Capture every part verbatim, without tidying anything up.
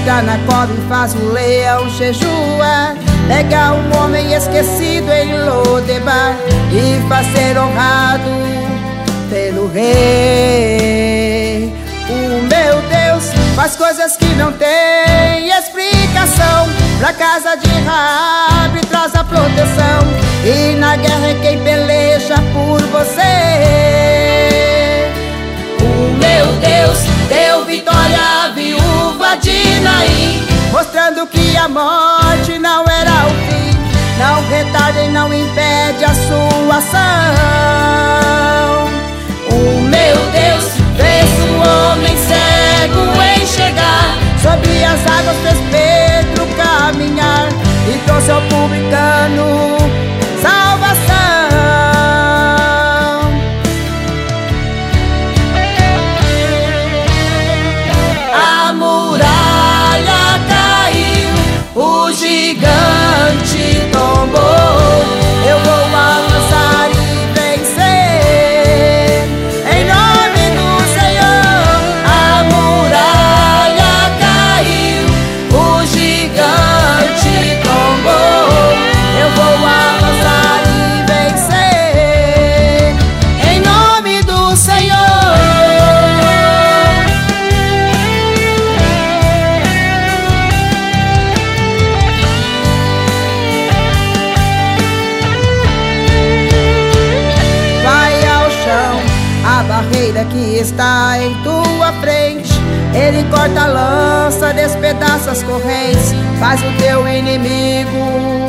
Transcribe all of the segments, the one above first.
entra na cova e faz o leão jejua. Pega um homem esquecido em Lodebar e faz ser honrado pelo rei. O meu Deus faz coisas que não tem explicação. Pra casa de Raabe traz a proteção, e na guerra é quem peleja por você. O meu Deus deu vitória à viúva de Naim, mostrando que a morte não era o fim. Não retarda e não impede a sua ação. O meu Deus fez o homem cego enxergar, sobre as águas fez Pedro caminhar, e trouxe ao publicano salvação. A muralha caiu, o gigante tombou. Eu vou avançar e vencer, em nome do Senhor. A muralha caiu, o gigante tombou. Eu vou avançar e vencer, em nome do Senhor. Vai ao chão a barreira que está em tua frente. Ele corta a lança, despedaça as correntes, faz o teu inimigo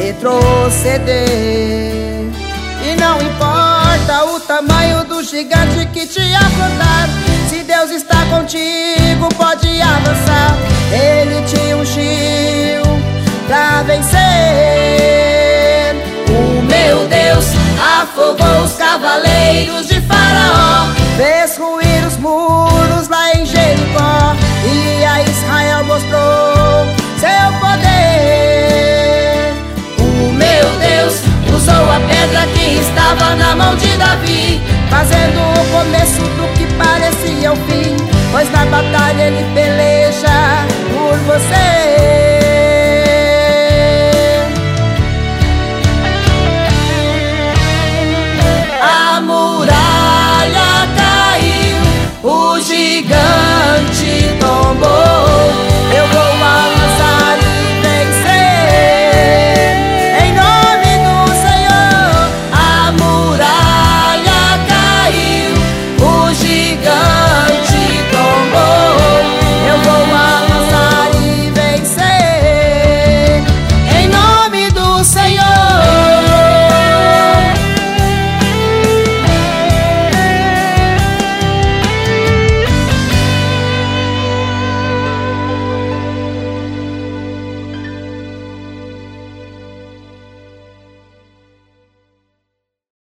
retroceder. E não importa o tamanho do gigante que te afrontar, se Deus está contigo, pode avançar. Ele te ungiu pra vencer. O meu Deus afogou os cavaleiros de Faraó, fez ruir os muros lá em Jericó, e a Israel mostrou seu poder. O meu Deus usou a pedra que estava na mão de Davi, fazendo o começo do que parecia o fim, pois na batalha ele peleja por você. A muralha caiu, o gigante